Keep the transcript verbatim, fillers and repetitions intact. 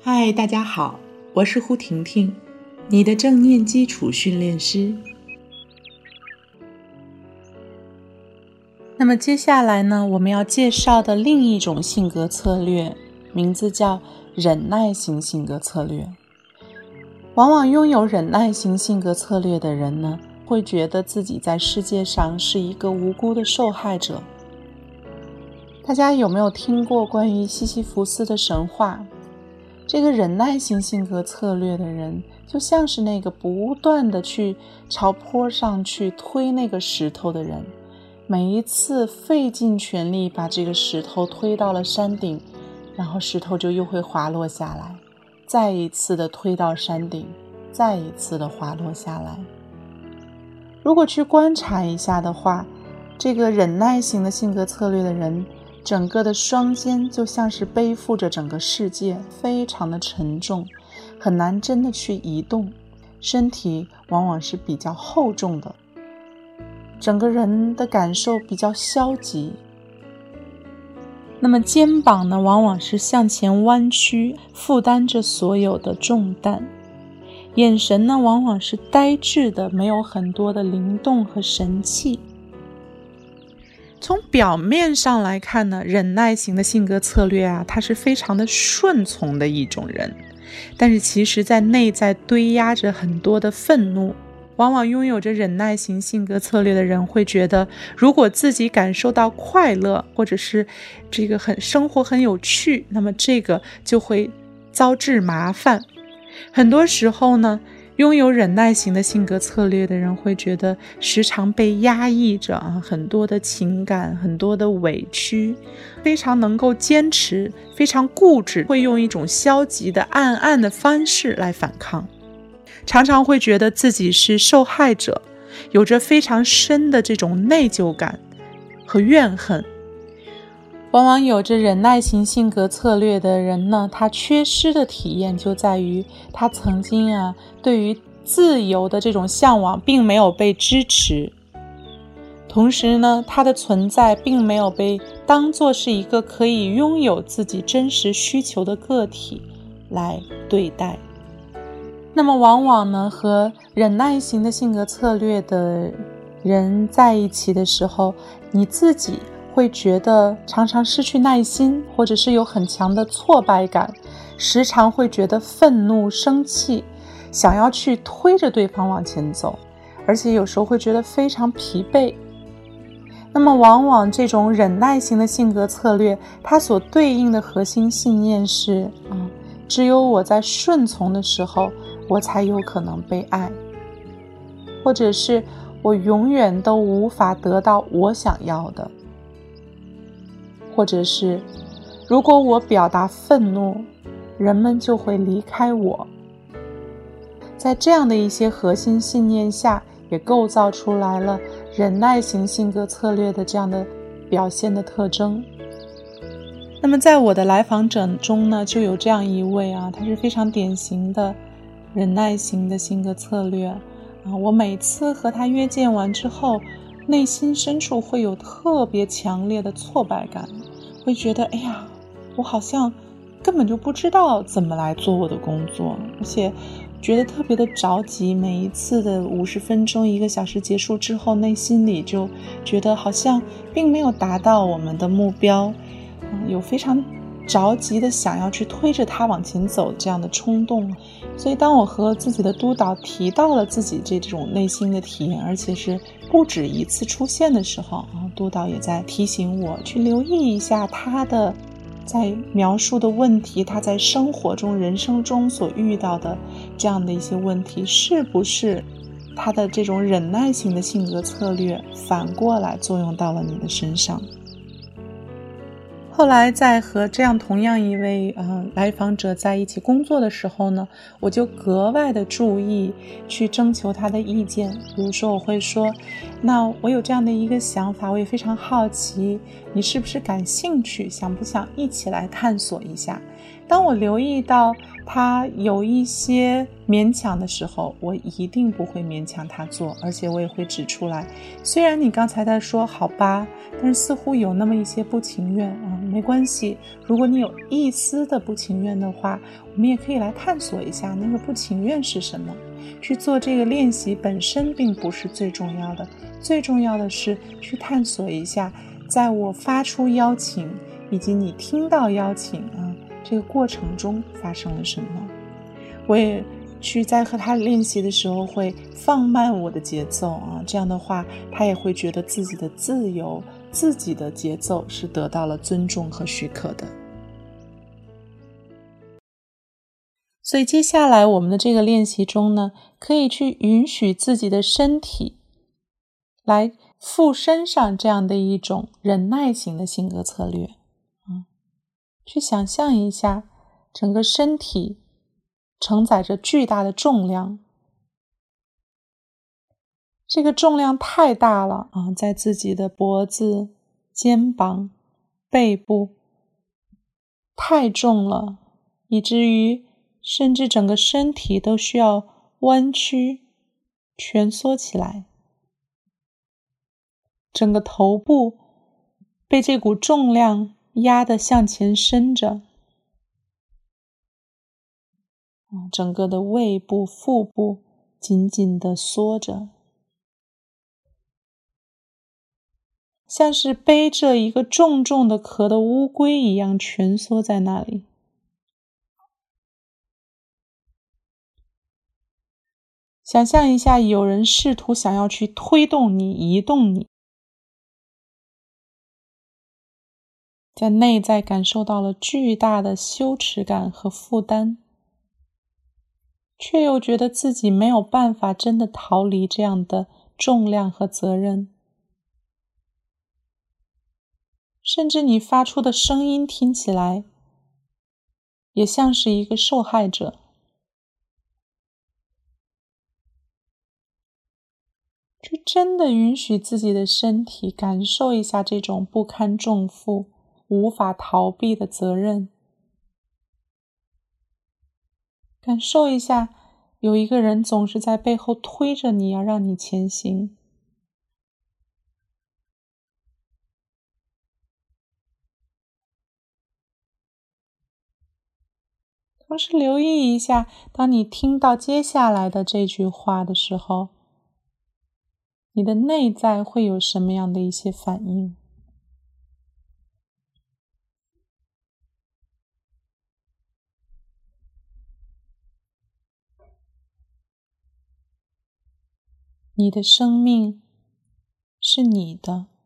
嗨，大家好，我是胡婷婷，你的正念基础训练师。那么接下来呢，我们要介绍的另一种性格策略，名字叫忍耐型性格策略。往往拥有忍耐型性格策略的人呢，会觉得自己在世界上是一个无辜的受害者。大家有没有听过关于西西弗斯的神话？这个忍耐型性格策略的人，就像是那个不断的去朝坡上去推那个石头的人，每一次费尽全力把这个石头推到了山顶，然后石头就又会滑落下来，再一次的推到山顶，再一次的滑落下来。如果去观察一下的话，这个忍耐型的性格策略的人，整个的双肩就像是背负着整个世界，非常的沉重，很难真的去移动，身体往往是比较厚重的，整个人的感受比较消极。那么肩膀呢，往往是向前弯曲，负担着所有的重担。眼神呢，往往是呆滞的，没有很多的灵动和神气。从表面上来看呢，忍耐型的性格策略啊，它是非常的顺从的一种人，但是其实在内在堆压着很多的愤怒。往往拥有着忍耐型性格策略的人会觉得，如果自己感受到快乐，或者是这个很生活很有趣，那么这个就会遭致麻烦。很多时候呢，拥有忍耐型的性格策略的人会觉得时常被压抑着啊，很多的情感，很多的委屈，非常能够坚持，非常固执，会用一种消极的暗暗的方式来反抗，常常会觉得自己是受害者，有着非常深的这种内疚感和怨恨。往往有着忍耐型性格策略的人呢，他缺失的体验就在于他曾经啊，对于自由的这种向往并没有被支持，同时呢，他的存在并没有被当作是一个可以拥有自己真实需求的个体来对待。那么往往呢，和忍耐型的性格策略的人在一起的时候，你自己会觉得常常失去耐心，或者是有很强的挫败感，时常会觉得愤怒、生气，想要去推着对方往前走，而且有时候会觉得非常疲惫。那么往往这种忍耐型的性格策略，它所对应的核心信念是啊，只有我在顺从的时候，我才有可能被爱，或者是我永远都无法得到我想要的，或者是如果我表达愤怒，人们就会离开我。在这样的一些核心信念下，也构造出来了忍耐型性格策略的这样的表现的特征。那么在我的来访者中呢，就有这样一位啊，他是非常典型的忍耐型的性格策略啊。我每次和他约见完之后，内心深处会有特别强烈的挫败感，会觉得哎呀，我好像根本就不知道怎么来做我的工作，而且觉得特别的着急，每一次的五十分钟一个小时结束之后，内心里就觉得好像并没有达到我们的目标，嗯、有非常着急的想要去推着他往前走这样的冲动。所以当我和自己的督导提到了自己这种内心的体验，而且是不止一次出现的时候，督导也在提醒我去留意一下他的在描述的问题，他在生活中人生中所遇到的这样的一些问题，是不是他的这种忍耐型的性格策略反过来作用到了你的身上。后来在和这样同样一位呃来访者在一起工作的时候呢，我就格外的注意去征求他的意见。比如说我会说，那我有这样的一个想法，我也非常好奇，你是不是感兴趣，想不想一起来探索一下？ 当我留意到他有一些勉强的时候，我一定不会勉强他做，而且我也会指出来，虽然你刚才在说好吧，但是似乎有那么一些不情愿啊，没关系，如果你有一丝的不情愿的话，我们也可以来探索一下那个不情愿是什么。去做这个练习本身并不是最重要的，最重要的是去探索一下，在我发出邀请以及你听到邀请啊这个过程中发生了什么。我也去在和他练习的时候会放慢我的节奏啊，这样的话他也会觉得自己的自由，自己的节奏是得到了尊重和许可的。所以接下来我们的这个练习中呢，可以去允许自己的身体来附身上这样的一种忍耐型的性格策略。嗯，去想象一下整个身体承载着巨大的重量，这个重量太大了啊，在自己的脖子、肩膀、背部太重了，以至于甚至整个身体都需要弯曲、蜷缩起来。整个头部被这股重量压得向前伸着，整个的胃部、腹部紧紧地缩着，像是背着一个重重的壳的乌龟一样蜷缩在那里。想象一下，有人试图想要去推动你、移动你，在内在感受到了巨大的羞耻感和负担，却又觉得自己没有办法真的逃离这样的重量和责任。甚至你发出的声音听起来也像是一个受害者。去真的允许自己的身体感受一下这种不堪重负、无法逃避的责任。感受一下，有一个人总是在背后推着你，要让你前行。同时留意一下，当你听到接下来的这句话的时候，你的内在会有什么样的一些反应？你的生命是你的，